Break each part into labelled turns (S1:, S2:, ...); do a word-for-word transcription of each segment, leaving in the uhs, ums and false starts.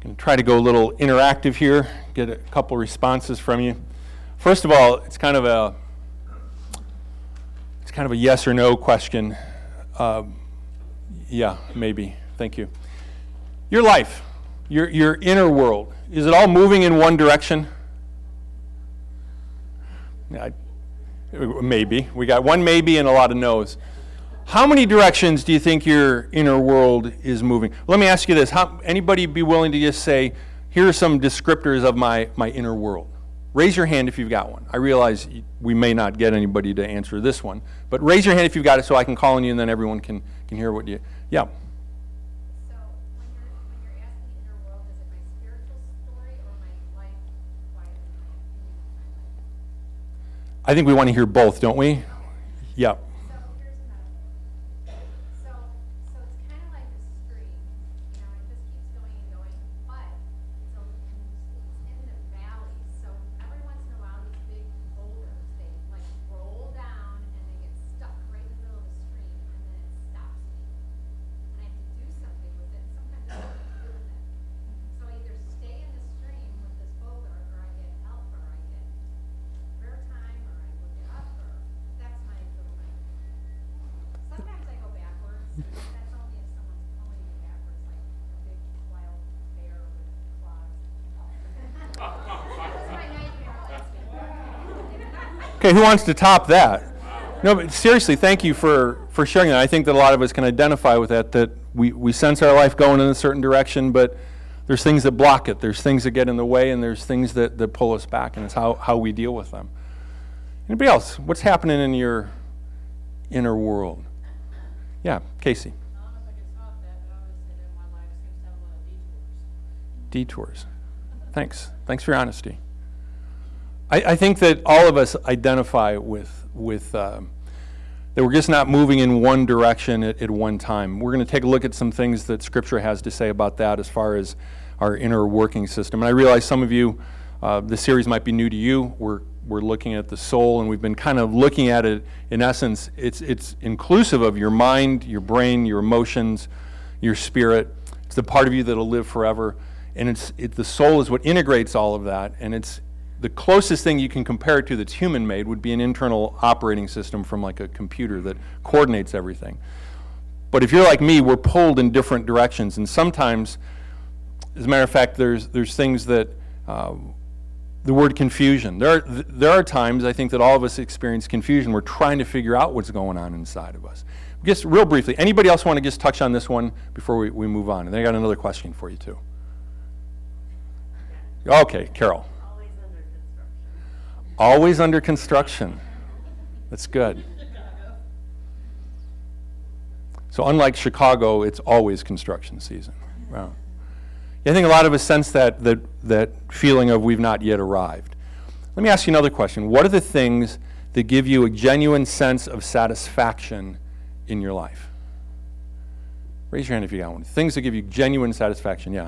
S1: going to try to go a little interactive here, get a couple responses from you. First of all, it's kind of a it's kind of a yes or no question. Uh, yeah, maybe. Thank you. Your life, your your inner world, is it all moving in one direction? Yeah, maybe. We got one maybe and a lot of no's. How many directions do you think your inner world is moving? Let me ask you this. How, anybody be willing to just say, here are some descriptors of my, my inner world? Raise your hand if you've got one. I realize we may not get anybody to answer this one, but raise your hand if you've got it so I can call on you and then everyone can, can hear what you... Yeah.
S2: So when you're, when you're asking inner world, is it my spiritual story or my life quietly, my opinion of my life?
S1: I think we want to hear both, don't we? Yeah. Okay, who wants to top that? No, but seriously, thank you for, for sharing that. I think that a lot of us can identify with that, that we, we sense our life going in a certain direction, but there's things that block it. There's things that get in the way, and there's things that, that pull us back, and it's how, how we deal with them. Anybody else? What's happening in your inner world? Yeah, Casey.
S3: I don't know if I can top that, but I would say that my life seems to have a lot of detours.
S1: Detours. Thanks. Thanks for your honesty. I, I think that all of us identify with with um, that we're just not moving in one direction at, at one time. We're going to take a look at some things that Scripture has to say about that as far as our inner working system. And I realize some of you, uh, the series might be new to you. We're we're looking at the soul, and we've been kind of looking at it. In essence, it's it's inclusive of your mind, your brain, your emotions, your spirit. It's the part of you that'll live forever, and it's it, the soul is what integrates all of that, and it's the closest thing you can compare it to that's human-made would be an internal operating system from like a computer that coordinates everything. But if you're like me, we're pulled in different directions, and sometimes, as a matter of fact, there's there's things that uh, the word confusion. There are there are times I think that all of us experience confusion. We're trying to figure out what's going on inside of us. Just real briefly, anybody else want to just touch on this one before we, we move on? And then I got another question for you too. Okay, Carol. Always under construction. That's good. So unlike Chicago, it's always construction season. Wow. I think a lot of us sense that, that that feeling of we've not yet arrived. Let me ask you another question. What are the things that give you a genuine sense of satisfaction in your life? Raise your hand if you got one. Things that give you genuine satisfaction, yeah.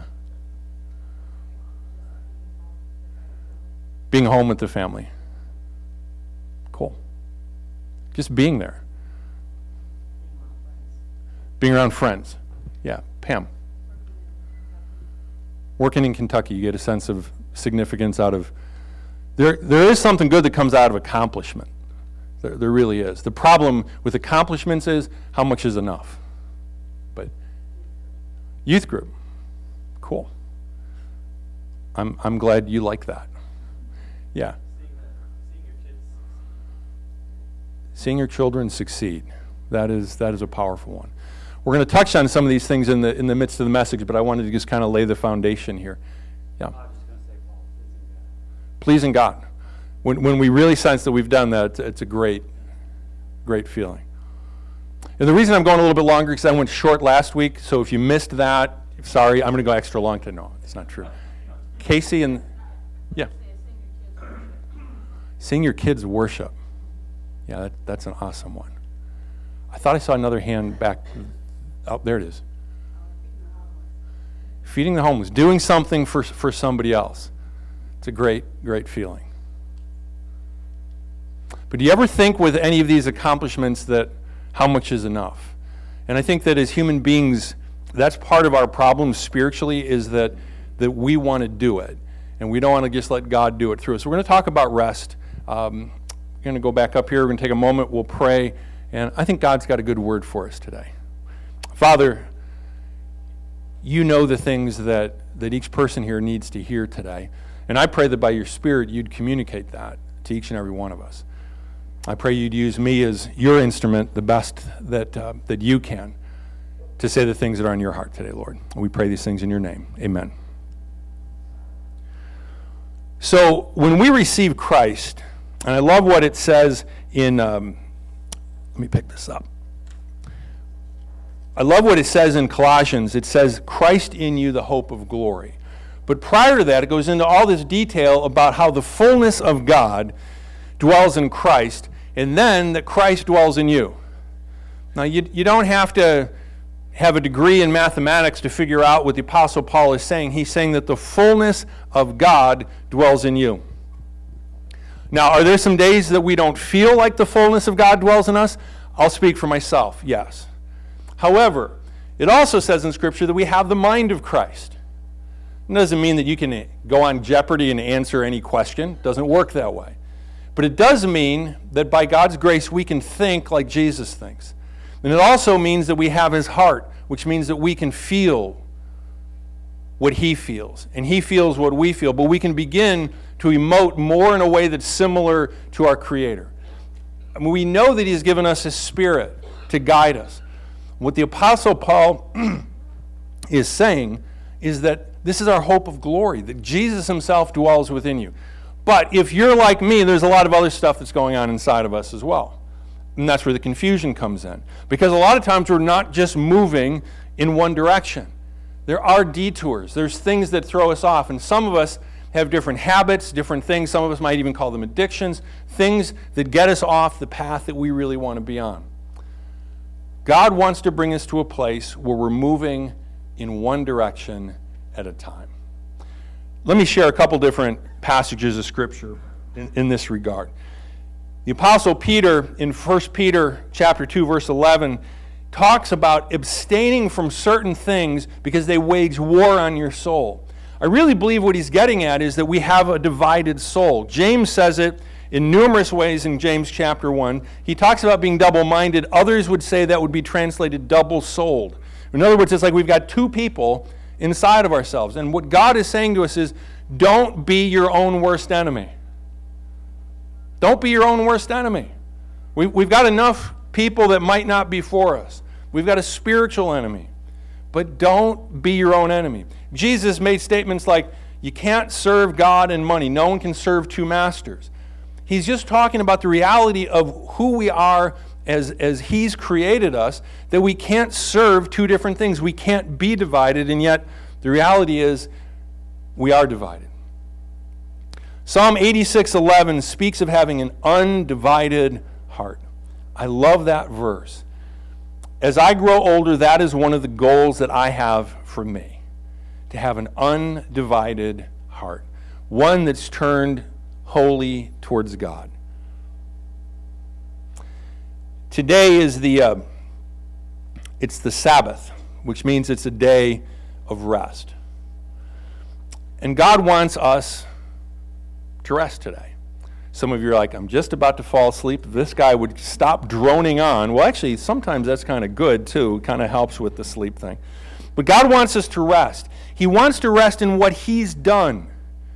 S1: Being home with the family. Cool. Just being there. Being around friends. Yeah, Pam. Working in Kentucky, you get a sense of significance out of, there there is something good that comes out of accomplishment. There, there really is. The problem with accomplishments is how much is enough. But youth group, cool. I'm I'm glad you like that. Yeah. Seeing your children succeed, that is that is a powerful one. We're going to touch on some of these things in the in the midst of the message, but I wanted to just kind of lay the foundation here. Yeah. Pleasing God. When when we really sense that we've done that, it's, it's a great, great feeling. And the reason I'm going a little bit longer because I went short last week, so if you missed that, sorry, I'm going to go extra long today. No, it's not true. Casey and, yeah. Seeing your kids worship. Yeah, that, that's an awesome one. I thought I saw another hand back. Oh, there it is. Feeding the homeless. Doing something for, for somebody else. It's a great, great feeling. But do you ever think with any of these accomplishments that how much is enough? And I think that as human beings, that's part of our problem spiritually is that that we want to do it, and we don't want to just let God do it through us. So we're going to talk about rest. Um, we're going to go back up here. We're going to take a moment. We'll pray, and I think God's got a good word for us today. Father, you know the things that, that each person here needs to hear today, and I pray that by your Spirit you'd communicate that to each and every one of us. I pray you'd use me as your instrument the best that uh, that you can to say the things that are on your heart today, Lord. We pray these things in your name. Amen. So when we receive Christ, and I love what it says in, um, let me pick this up. I love what it says in Colossians. It says, Christ in you, the hope of glory. But prior to that, it goes into all this detail about how the fullness of God dwells in Christ, and then that Christ dwells in you. Now, you, you don't have to have a degree in mathematics to figure out what the Apostle Paul is saying. He's saying that the fullness of God dwells in you. Now, are there some days that we don't feel like the fullness of God dwells in us? I'll speak for myself, yes. However, it also says in Scripture that we have the mind of Christ. It doesn't mean that you can go on Jeopardy and answer any question. It doesn't work that way. But it does mean that by God's grace we can think like Jesus thinks. And it also means that we have his heart, which means that we can feel what he feels. And he feels what we feel. But we can begin to emote more in a way that's similar to our Creator. I mean, we know that he's given us his Spirit to guide us. What the Apostle Paul is saying is that this is our hope of glory, that Jesus himself dwells within you. But if you're like me, there's a lot of other stuff that's going on inside of us as well. And that's where the confusion comes in. Because a lot of times we're not just moving in one direction. There are detours. There's things that throw us off. And some of us have different habits, different things. Some of us might even call them addictions, things that get us off the path that we really want to be on. God wants to bring us to a place where we're moving in one direction at a time. Let me share a couple different passages of Scripture in, in this regard. The Apostle Peter in First Peter chapter two, verse eleven, talks about abstaining from certain things because they wage war on your soul. I really believe what he's getting at is that we have a divided soul. James says it in numerous ways in James chapter one. He talks about being double-minded. Others would say that would be translated double-souled. In other words, it's like we've got two people inside of ourselves. And what God is saying to us is, don't be your own worst enemy. Don't be your own worst enemy. We, we've got enough people that might not be for us. We've got a spiritual enemy. But don't be your own enemy. Jesus made statements like, you can't serve God and money. No one can serve two masters. He's just talking about the reality of who we are as, as he's created us, that we can't serve two different things. We can't be divided, and yet the reality is we are divided. Psalm eighty-six eleven speaks of having an undivided heart. I love that verse. As I grow older, that is one of the goals that I have for me, to have an undivided heart, one that's turned wholly towards God. Today is the uh, it's the Sabbath, which means it's a day of rest. And God wants us to rest today. Some of you are like, I'm just about to fall asleep. If this guy would stop droning on. Well, actually, sometimes that's kind of good, too. It kind of helps with the sleep thing. But God wants us to rest. He wants to rest in what he's done.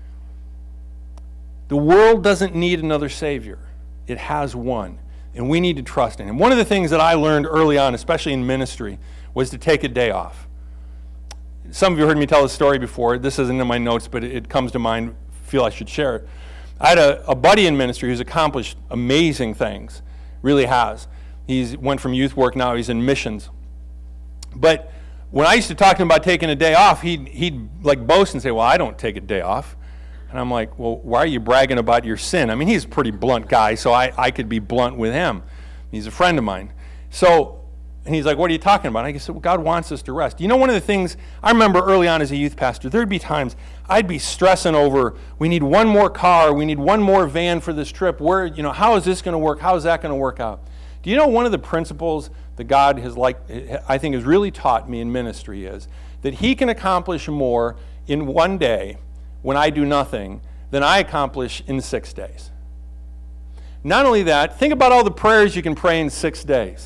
S1: The world doesn't need another Savior. It has one. And we need to trust in him. One of the things that I learned early on, especially in ministry, was to take a day off. Some of you heard me tell this story before. This isn't in my notes, but it comes to mind. Feel I should share it. I had a, a buddy in ministry who's accomplished amazing things. Really has. He's went from youth work, now he's in missions. But when I used to talk to him about taking a day off, he'd, he'd like boast and say, well, I don't take a day off. And I'm like, well, why are you bragging about your sin? I mean, he's a pretty blunt guy, so I, I could be blunt with him. He's a friend of mine. So, and he's like, what are you talking about? And I said, well, God wants us to rest. You know, one of the things, I remember early on as a youth pastor, there'd be times I'd be stressing over, we need one more car, we need one more van for this trip. Where, you know, how is this going to work? How is that going to work out? Do you know one of the principles that God has, like, I think has really taught me in ministry is that he can accomplish more in one day when I do nothing than I accomplish in six days. Not only that, think about all the prayers you can pray in six days.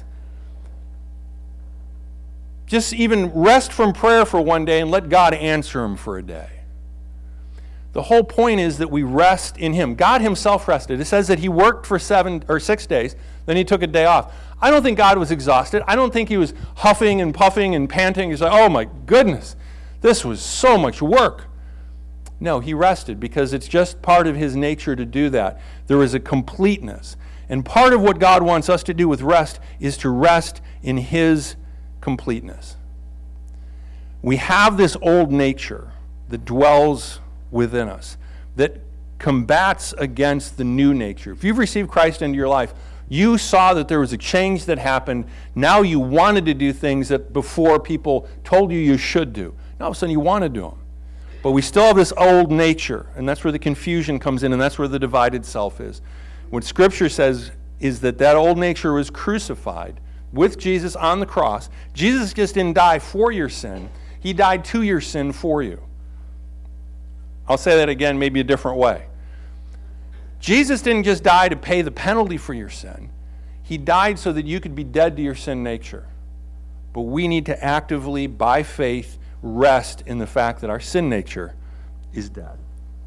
S1: Just even rest from prayer for one day and let God answer them for a day. The whole point is that we rest in Him. God Himself rested. It says that He worked for seven or six days, then He took a day off. I don't think God was exhausted. I don't think He was huffing and puffing and panting. He's like, oh my goodness, this was so much work. No, He rested because it's just part of His nature to do that. There is a completeness. And part of what God wants us to do with rest is to rest in His completeness. We have this old nature that dwells within us that combats against the new nature. If you've received Christ into your life, you saw that there was a change that happened. Now you wanted to do things that before people told you you should do. Now all of a sudden you want to do them. But we still have this old nature, and that's where the confusion comes in, and that's where the divided self is. What Scripture says is that that old nature was crucified with Jesus on the cross. Jesus just didn't die for your sin. He died to your sin for you. I'll say that again, maybe a different way. Jesus didn't just die to pay the penalty for your sin. He died so that you could be dead to your sin nature. But we need to actively, by faith, rest in the fact that our sin nature is dead.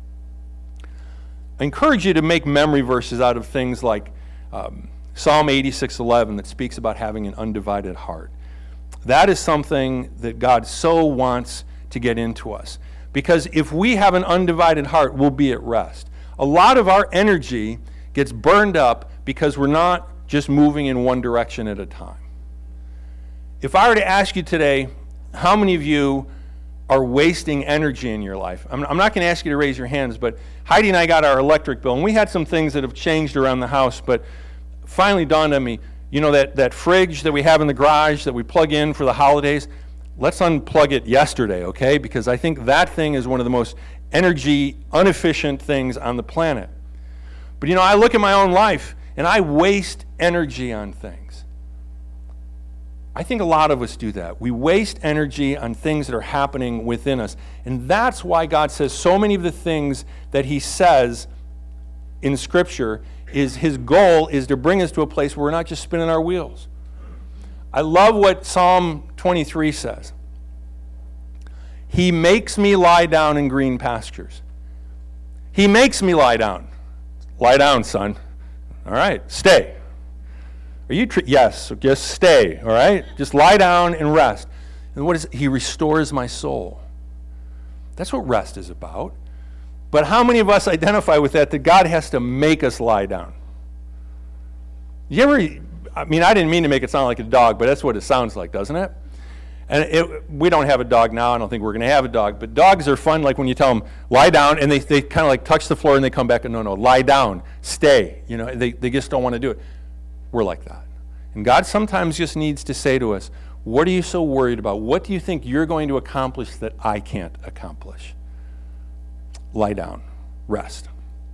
S1: I encourage you to make memory verses out of things like um, Psalm eighty-six eleven that speaks about having an undivided heart. That is something that God so wants to get into us. Because if we have an undivided heart, we'll be at rest. A lot of our energy gets burned up because we're not just moving in one direction at a time. If I were to ask you today, how many of you are wasting energy in your life? I'm, I'm not going to ask you to raise your hands, but Heidi and I got our electric bill, and we had some things that have changed around the house, but finally dawned on me, you know that, that fridge that we have in the garage that we plug in for the holidays? Let's unplug it yesterday, okay? Because I think that thing is one of the most energy inefficient things on the planet. But you know, I look at my own life, and I waste energy on things. I think a lot of us do that. We waste energy on things that are happening within us. And that's why God says so many of the things that He says in Scripture is His goal is to bring us to a place where we're not just spinning our wheels. I love what Psalm twenty-three says. He makes me lie down in green pastures. He makes me lie down. Lie down, son. All right, stay. Are you? Tr- yes, just stay. All right, just lie down and rest. And what is it? He restores my soul. That's what rest is about. But how many of us identify with that? That God has to make us lie down. You ever? I mean, I didn't mean to make it sound like a dog, but that's what it sounds like, doesn't it? And it, we don't have a dog now. I don't think we're going to have a dog. But dogs are fun, like when you tell them, lie down, and they, they kind of like touch the floor, and they come back and, no, no, lie down, stay. You know, they, they just don't want to do it. We're like that. And God sometimes just needs to say to us, what are you so worried about? What do you think you're going to accomplish that I can't accomplish? Lie down, rest.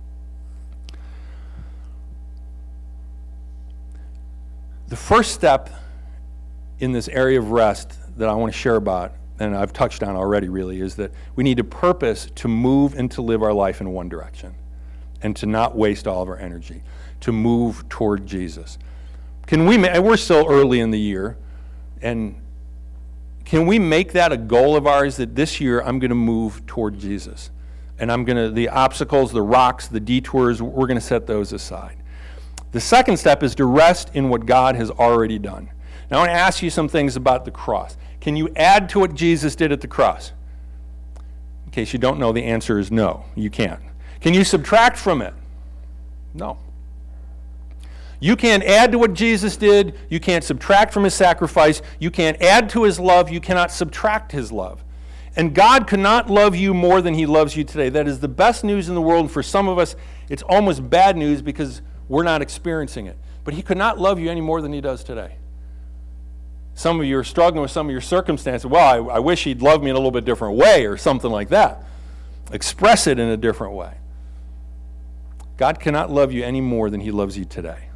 S1: The first step in this area of rest that I want to share about, and I've touched on already really, is that we need to purpose to move and to live our life in one direction and to not waste all of our energy, to move toward Jesus. Can we, and we're still early in the year, and can we make that a goal of ours that this year I'm going to move toward Jesus? And I'm going to, the obstacles, the rocks, the detours, we're going to set those aside. The second step is to rest in what God has already done. Now I want to ask you some things about the cross. Can you add to what Jesus did at the cross? In case you don't know, the answer is no, you can't. Can you subtract from it? No. You can't add to what Jesus did. You can't subtract from His sacrifice. You can't add to His love. You cannot subtract His love. And God cannot love you more than He loves you today. That is the best news in the world. And for some of us, it's almost bad news because we're not experiencing it. But He could not love you any more than He does today. Some of you are struggling with some of your circumstances. Well, I, I wish He'd love me in a little bit different way or something like that. Express it in a different way. God cannot love you any more than He loves you today.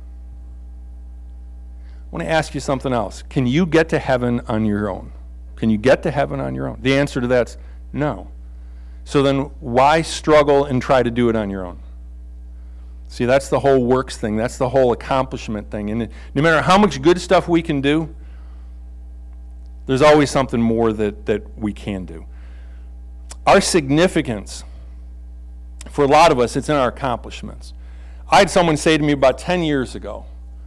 S1: I want to ask you something else. Can you get to heaven on your own? Can you get to heaven on your own? The answer to that's no. So then why struggle and try to do it on your own? See, that's the whole works thing. That's the whole accomplishment thing. And no matter how much good stuff we can do, there's always something more that, that we can do. Our significance, for a lot of us, it's in our accomplishments. I had someone say to me about ten years ago,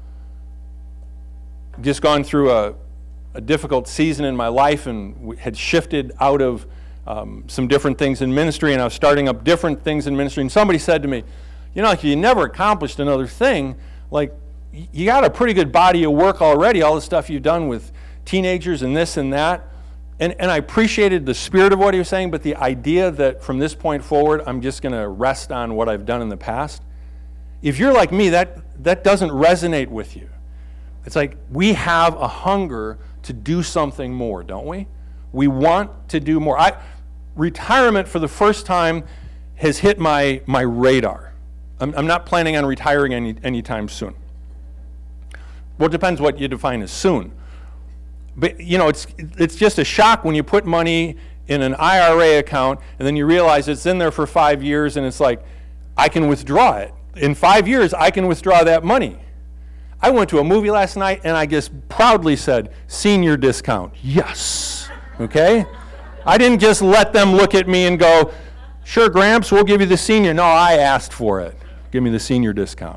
S1: just gone through a, a difficult season in my life and had shifted out of um, some different things in ministry, and I was starting up different things in ministry, and somebody said to me, you know, like you never accomplished another thing, like you got a pretty good body of work already, all the stuff you've done with teenagers and this and that. And, and I appreciated the spirit of what he was saying, but the idea that from this point forward, I'm just going to rest on what I've done in the past. If you're like me, that, that doesn't resonate with you. It's like we have a hunger to do something more, don't we? We want to do more. I, retirement for the first time has hit my, my radar. I'm, I'm not planning on retiring any anytime soon. Well, it depends what you define as soon. But, you know, it's it's just a shock when you put money in an I R A account and then you realize it's in there for five years and it's like, I can withdraw it. In five years, I can withdraw that money. I went to a movie last night and I just proudly said, senior discount. Yes. Okay? I didn't just let them look at me and go, sure, Gramps, we'll give you the senior. No, I asked for it. Give me the senior discount.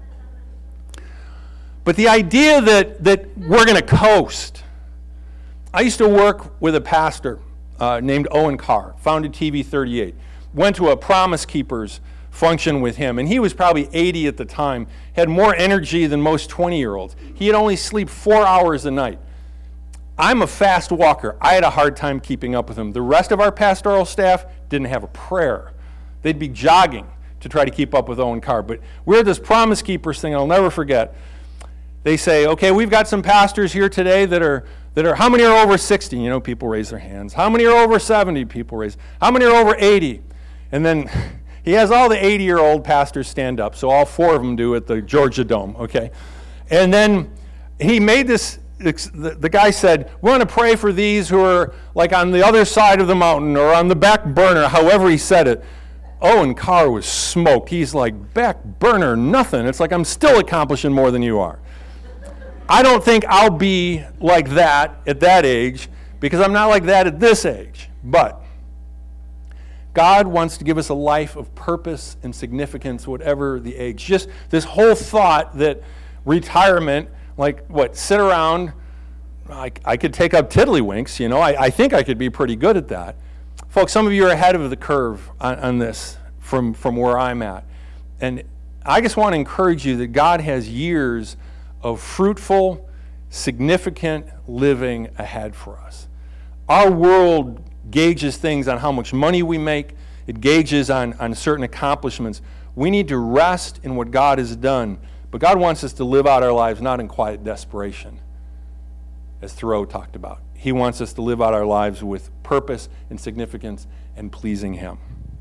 S1: But the idea that, that we're going to coast. I used to work with a pastor uh, named Owen Carr, founded T V thirty-eight. Went to a Promise Keepers function with him, and he was probably eighty at the time, had more energy than most twenty-year-olds. He had only sleep four hours a night. I'm a fast walker. I had a hard time keeping up with him. The rest of our pastoral staff didn't have a prayer. They'd be jogging to try to keep up with Owen Carr. But we're at this Promise Keepers thing, I'll never forget. They say, okay, we've got some pastors here today that are, that are, how many are over sixty? You know, people raise their hands. How many are over seventy? People raise. How many are over eighty? And then he has all the eighty-year-old pastors stand up, so all four of them do at the Georgia Dome, okay? And then he made this, the, the guy said, we want to pray for these who are like on the other side of the mountain or on the back burner, however he said it. Owen Carr was smoked. He's like, back burner, nothing. It's like, I'm still accomplishing more than you are. I don't think I'll be like that at that age because I'm not like that at this age. But God wants to give us a life of purpose and significance, whatever the age. Just this whole thought that retirement, like what, sit around, I, I could take up tiddlywinks, you know, I, I think I could be pretty good at that. Folks, some of you are ahead of the curve on, on this from, from where I'm at. And I just want to encourage you that God has years of fruitful, significant living ahead for us. Our world gauges things on how much money we make. It gauges on, on certain accomplishments. We need to rest in what God has done. But God wants us to live out our lives not in quiet desperation, as Thoreau talked about. He wants us to live out our lives with purpose and significance and pleasing Him.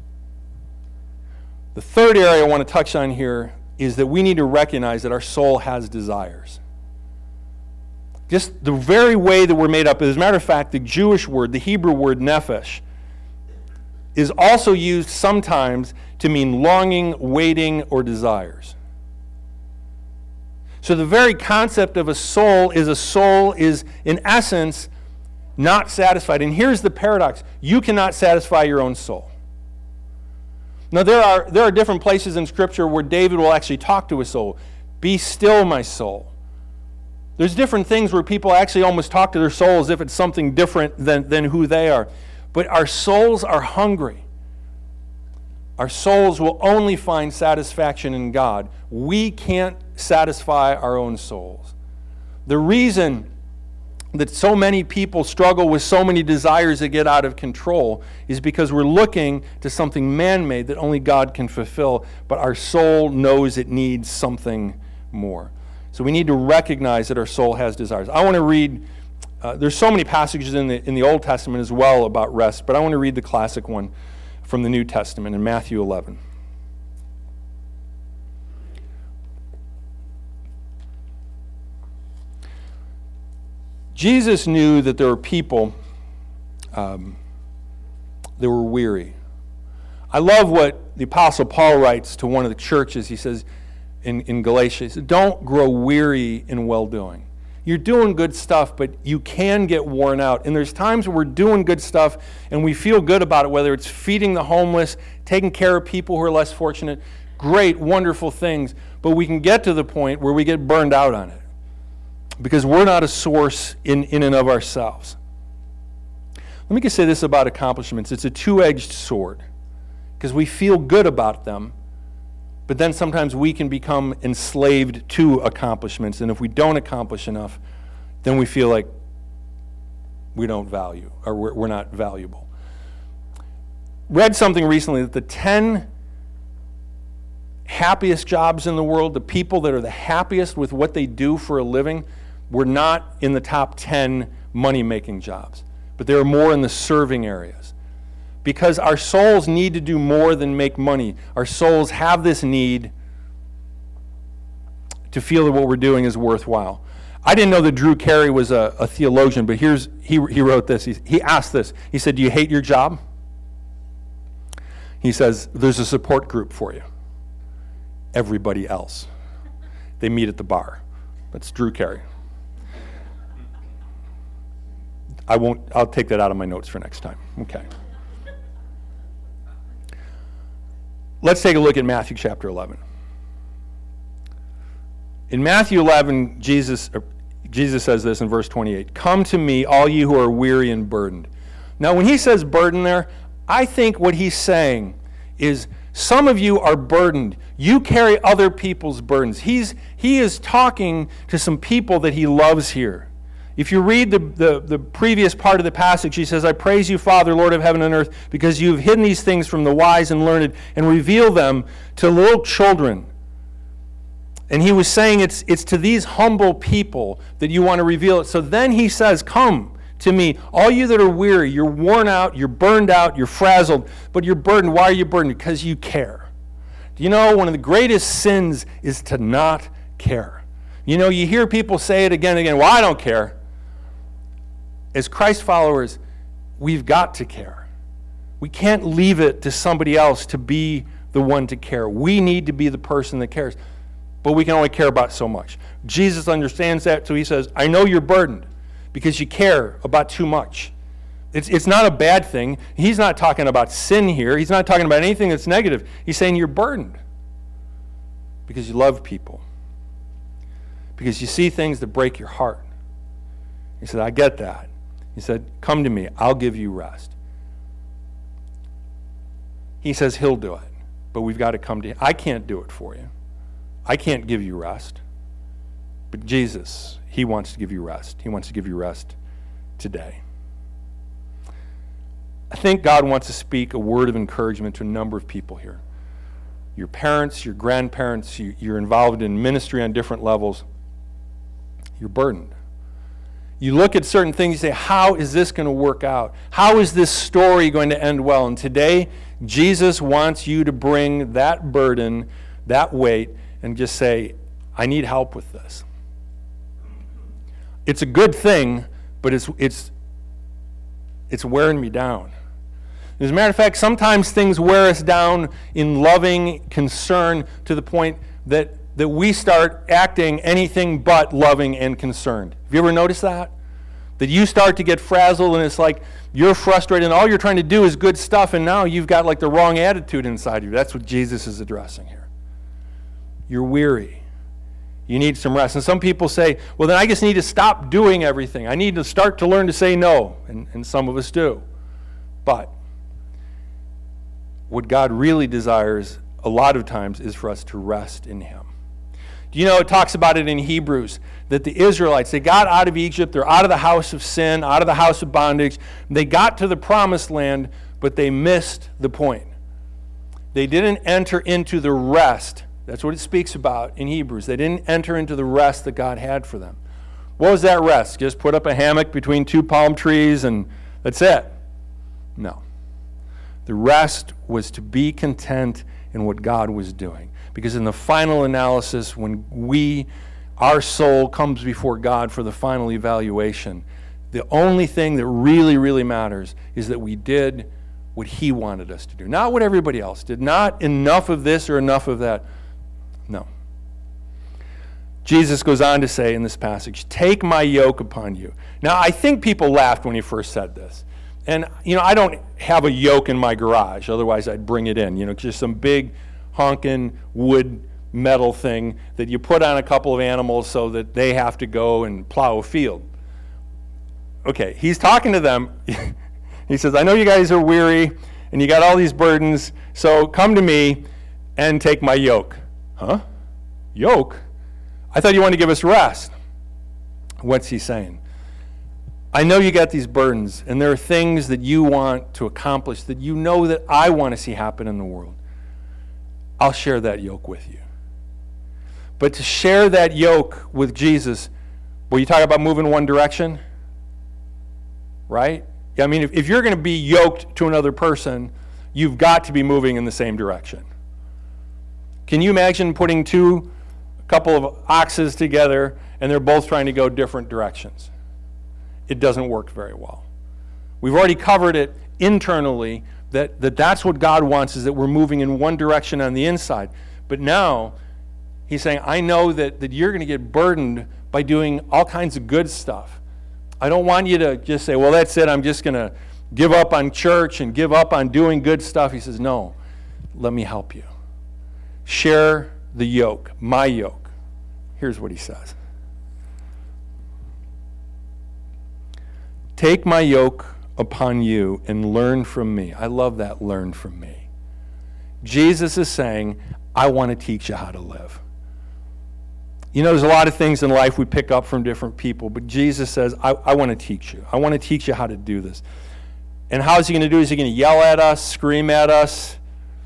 S1: The third area I want to touch on here is that we need to recognize that our soul has desires. Just the very way that we're made up. As a matter of fact, the Jewish word, the Hebrew word nephesh, is also used sometimes to mean longing, waiting, or desires. So the very concept of a soul is a soul is, in essence, not satisfied. And here's the paradox. You cannot satisfy your own soul. Now, there are, there are different places in Scripture where David will actually talk to his soul. Be still, my soul. There's different things where people actually almost talk to their soul as if it's something different than, than who they are. But our souls are hungry. Our souls will only find satisfaction in God. We can't satisfy our own souls. The reason that so many people struggle with so many desires that get out of control is because we're looking to something man-made that only God can fulfill, but our soul knows it needs something more. So we need to recognize that our soul has desires. I want to read, uh, there's so many passages in the, in the Old Testament as well about rest, but I want to read the classic one from the New Testament in Matthew eleven. Jesus knew that there were people um, that were weary. I love what the Apostle Paul writes to one of the churches. He says in, in Galatia, he says, don't grow weary in well-doing. You're doing good stuff, but you can get worn out. And there's times where we're doing good stuff and we feel good about it, whether it's feeding the homeless, taking care of people who are less fortunate, great, wonderful things. But we can get to the point where we get burned out on it because we're not a source in, in and of ourselves. Let me just say this about accomplishments. It's a two-edged sword because we feel good about them, but then sometimes we can become enslaved to accomplishments. And if we don't accomplish enough, then we feel like we don't value or we're, we're not valuable. Read something recently that the ten happiest jobs in the world, the people that are the happiest with what they do for a living, were not in the top ten money-making jobs, but they were more in the serving areas. Because our souls need to do more than make money. Our souls have this need to feel that what we're doing is worthwhile. I didn't know that Drew Carey was a, a theologian, but here's he, he wrote this. He, he asked this. He said, do you hate your job? He says, there's a support group for you. Everybody else. They meet at the bar. That's Drew Carey. I won't, I'll take that out of my notes for next time. Okay. Let's take a look at Matthew chapter eleven. In Matthew eleven, Jesus, Jesus says this in verse twenty-eight, come to me, all you who are weary and burdened. Now, when he says burden there, I think what he's saying is some of you are burdened. You carry other people's burdens. He's, he is talking to some people that he loves here. If you read the, the, the previous part of the passage, he says, I praise you, Father, Lord of heaven and earth, because you have hidden these things from the wise and learned and reveal them to little children. And he was saying it's, it's to these humble people that you want to reveal it. So then he says, come to me, all you that are weary, you're worn out, you're burned out, you're frazzled, but you're burdened. Why are you burdened? Because you care. Do you know one of the greatest sins is to not care? You know, you hear people say it again and again, well, I don't care. As Christ followers, we've got to care. We can't leave it to somebody else to be the one to care. We need to be the person that cares. But we can only care about so much. Jesus understands that, so he says, I know you're burdened because you care about too much. It's, it's not a bad thing. He's not talking about sin here. He's not talking about anything that's negative. He's saying you're burdened because you love people, because you see things that break your heart. He said, I get that. He said, come to me, I'll give you rest. He says he'll do it, but we've got to come to him. I can't do it for you. I can't give you rest. But Jesus, he wants to give you rest. He wants to give you rest today. I think God wants to speak a word of encouragement to a number of people here. Your parents, your grandparents, you, you're involved in ministry on different levels. You're burdened. You look at certain things, you say, how is this going to work out? How is this story going to end well? And today, Jesus wants you to bring that burden, that weight, and just say, I need help with this. It's a good thing, but it's it's it's wearing me down. As a matter of fact, sometimes things wear us down in loving concern to the point that that we start acting anything but loving and concerned. Have you ever noticed that? That you start to get frazzled and it's like you're frustrated and all you're trying to do is good stuff and now you've got like the wrong attitude inside you. That's what Jesus is addressing here. You're weary. You need some rest. And some people say, well, then I just need to stop doing everything. I need to start to learn to say no. And, and some of us do. But what God really desires a lot of times is for us to rest in him. You know, it talks about it in Hebrews, that the Israelites, they got out of Egypt, they're out of the house of sin, out of the house of bondage. They got to the promised land, but they missed the point. They didn't enter into the rest. That's what it speaks about in Hebrews. They didn't enter into the rest that God had for them. What was that rest? Just put up a hammock between two palm trees and that's it? No. The rest was to be content in what God was doing. Because in the final analysis, when we, our soul comes before God for the final evaluation, the only thing that really, really matters is that we did what he wanted us to do. Not what everybody else did. Not enough of this or enough of that. No. Jesus goes on to say in this passage, take my yoke upon you. Now, I think people laughed when he first said this. And, you know, I don't have a yoke in my garage. Otherwise, I'd bring it in. You know, just some big honking wood metal thing that you put on a couple of animals so that they have to go and plow a field. Okay, he's talking to them. He says, I know you guys are weary and you got all these burdens, so come to me and take my yoke. Huh? Yoke? I thought you wanted to give us rest. What's he saying? I know you got these burdens, and there are things that you want to accomplish that you know that I want to see happen in the world. I'll share that yoke with you. But to share that yoke with Jesus, well, you talk about moving one direction, right? Yeah, I mean, if, if you're going to be yoked to another person, you've got to be moving in the same direction. Can you imagine putting two, a couple of oxes together, and they're both trying to go different directions? It doesn't work very well. We've already covered it internally, that, that that's what God wants, is that we're moving in one direction on the inside. But now, he's saying, I know that, that you're going to get burdened by doing all kinds of good stuff. I don't want you to just say, well, that's it, I'm just going to give up on church and give up on doing good stuff. He says, no, let me help you. Share the yoke, my yoke. Here's what he says. Take my yoke upon you and learn from me. I love that, learn from me. Jesus is saying, I want to teach you how to live. You know, there's a lot of things in life we pick up from different people, but Jesus says, I, I want to teach you. I want to teach you how to do this. And how is he going to do it? Is he going to yell at us, scream at us?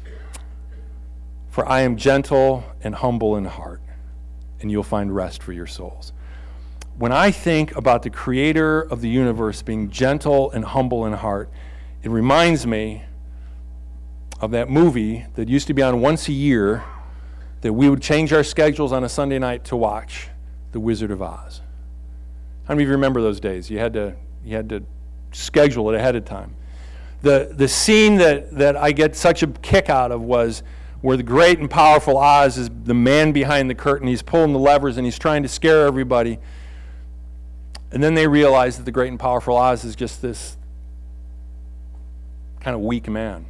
S1: For I am gentle and humble in heart, and you'll find rest for your souls. When I think about the creator of the universe being gentle and humble in heart, it reminds me of that movie that used to be on once a year that we would change our schedules on a Sunday night to watch, The Wizard of Oz. How many of you remember those days? You had to you had to schedule it ahead of time. The the scene that, that I get such a kick out of was where the great and powerful Oz is the man behind the curtain. He's pulling the levers and he's trying to scare everybody. And then they realize that the great and powerful Oz is just this kind of weak man.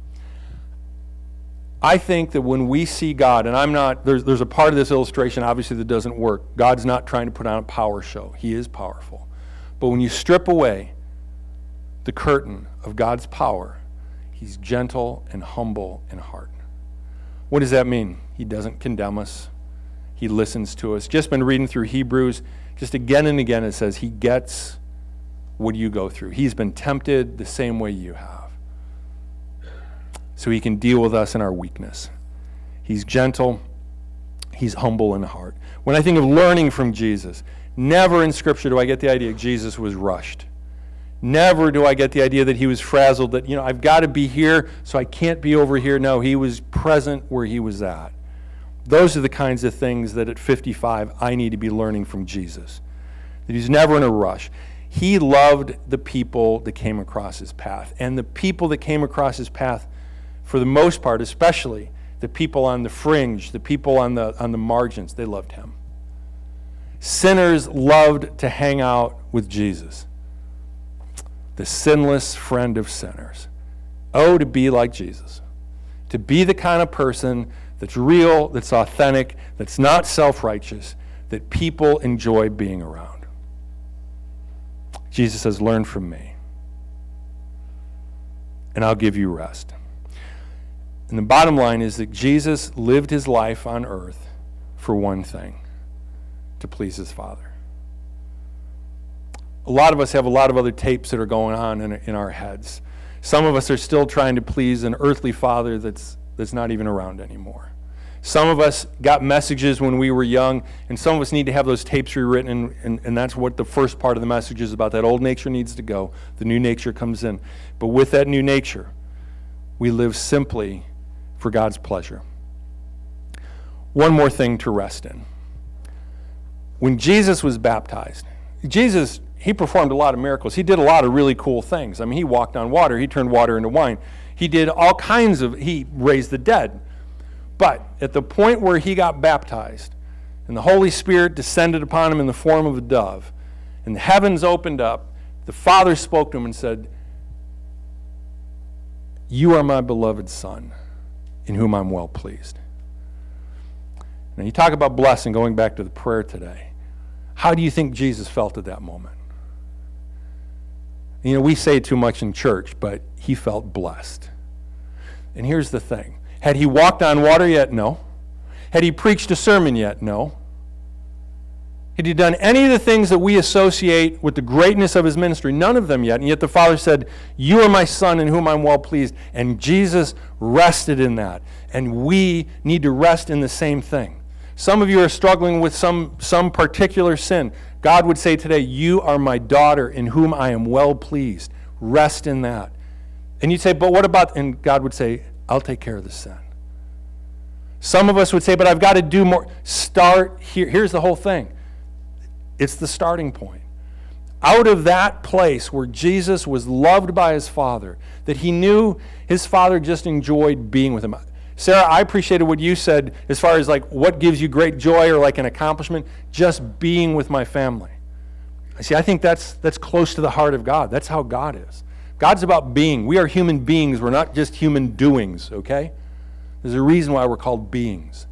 S1: I think that when we see God, and I'm not, there's, there's a part of this illustration obviously that doesn't work. God's not trying to put on a power show. He is powerful. But when you strip away the curtain of God's power, he's gentle and humble in heart. What does that mean? He doesn't condemn us. He listens to us. Just been reading through Hebrews. Just again and again it says he gets what you go through. He's been tempted the same way you have. So he can deal with us in our weakness. He's gentle. He's humble in heart. When I think of learning from Jesus, never in Scripture do I get the idea Jesus was rushed. Never do I get the idea that he was frazzled, that, you know, I've got to be here, so I can't be over here. No, he was present where he was at. Those are the kinds of things that at fifty-five I need to be learning from Jesus. That he's never in a rush. He loved the people that came across his path. And the people that came across his path, for the most part, especially the people on the fringe, the people on the on the margins, they loved him. Sinners loved to hang out with Jesus, the sinless friend of sinners. Oh, to be like Jesus. To be the kind of person that's real, that's authentic, that's not self-righteous, that people enjoy being around. Jesus says, learn from me, and I'll give you rest. And the bottom line is that Jesus lived his life on earth for one thing, to please his Father. A lot of us have a lot of other tapes that are going on in, in our heads. Some of us are still trying to please an earthly father that's that's not even around anymore. Some of us got messages when we were young, and some of us need to have those tapes rewritten, and, and, and that's what the first part of the message is about. That old nature needs to go. The new nature comes in. But with that new nature, we live simply for God's pleasure. One more thing to rest in. When Jesus was baptized, Jesus, he performed a lot of miracles. He did a lot of really cool things. I mean, he walked on water. He turned water into wine. He did all kinds of, he raised the dead. But at the point where he got baptized, and the Holy Spirit descended upon him in the form of a dove, and the heavens opened up, the Father spoke to him and said, "You are my beloved Son, in whom I'm well pleased." Now you talk about blessing, going back to the prayer today. How do you think Jesus felt at that moment? You know, we say it too much in church, but he felt blessed. And here's the thing. Had he walked on water yet? No. Had he preached a sermon yet? No. Had he done any of the things that we associate with the greatness of his ministry? None of them yet. And yet the Father said, "You are my Son in whom I'm well pleased." And Jesus rested in that. And we need to rest in the same thing. Some of you are struggling with some, some particular sin. God would say today, "You are my daughter in whom I am well pleased." Rest in that. And you'd say, "But what about," and God would say, "I'll take care of the sin." Some of us would say, "But I've got to do more." Start here. Here's the whole thing. It's the starting point. Out of that place where Jesus was loved by his Father, that he knew his Father just enjoyed being with him. Sarah, I appreciated what you said as far as like what gives you great joy or like an accomplishment, just being with my family. See, I think that's that's close to the heart of God. That's how God is. God's about being. We are human beings. We're not just human doings, okay? There's a reason why we're called beings.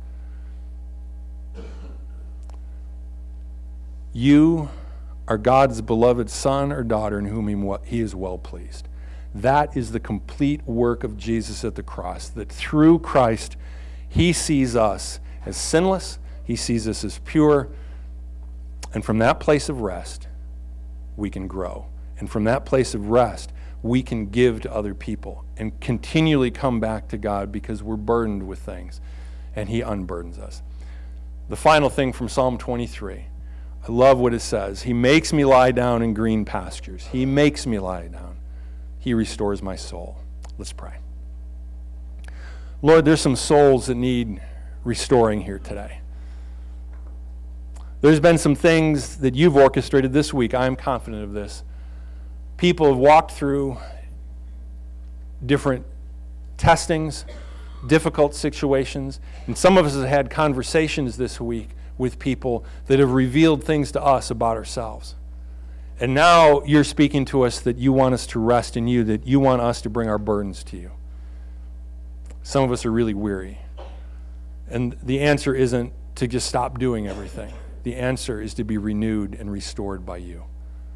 S1: You are God's beloved son or daughter in whom he is well pleased. That is the complete work of Jesus at the cross, that through Christ, he sees us as sinless, he sees us as pure, and from that place of rest, we can grow. And from that place of rest, we can give to other people and continually come back to God because we're burdened with things, and he unburdens us. The final thing from Psalm twenty-three, I love what it says. He makes me lie down in green pastures. He makes me lie down. He restores my soul. Let's pray. Lord, there's some souls that need restoring here today. There's been some things that you've orchestrated this week. I'm confident of this. People have walked through different testings, difficult situations, and some of us have had conversations this week with people that have revealed things to us about ourselves. And now you're speaking to us that you want us to rest in you, that you want us to bring our burdens to you. Some of us are really weary. And the answer isn't to just stop doing everything. The answer is to be renewed and restored by you.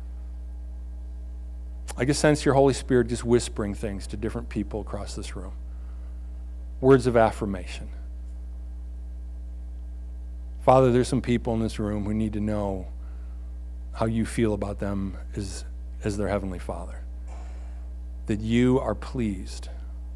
S1: I can sense your Holy Spirit just whispering things to different people across this room. Words of affirmation. Father, there's some people in this room who need to know how you feel about them as, as their Heavenly Father. That you are pleased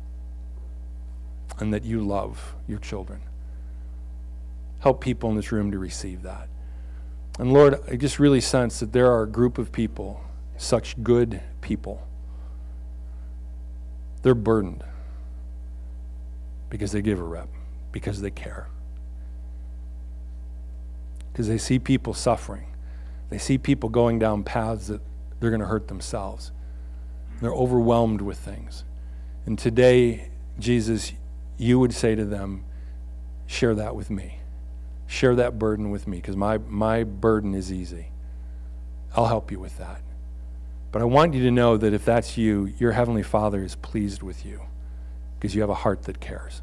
S1: and that you love your children. Help people in this room to receive that. And Lord, I just really sense that there are a group of people, such good people. They're burdened because they give a rep, because they care. Because they see people suffering. They see people going down paths that they're going to hurt themselves. They're overwhelmed with things. And today, Jesus, you would say to them, share that with me. Share that burden with me, because my, my burden is easy. I'll help you with that. But I want you to know that if that's you, your Heavenly Father is pleased with you, because you have a heart that cares.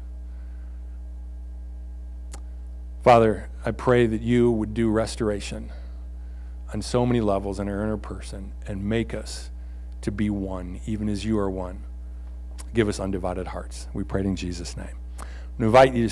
S1: Father, I pray that you would do restoration on so many levels in our inner person and make us to be one, even as you are one. Give us undivided hearts. We pray it in Jesus' name. I invite you to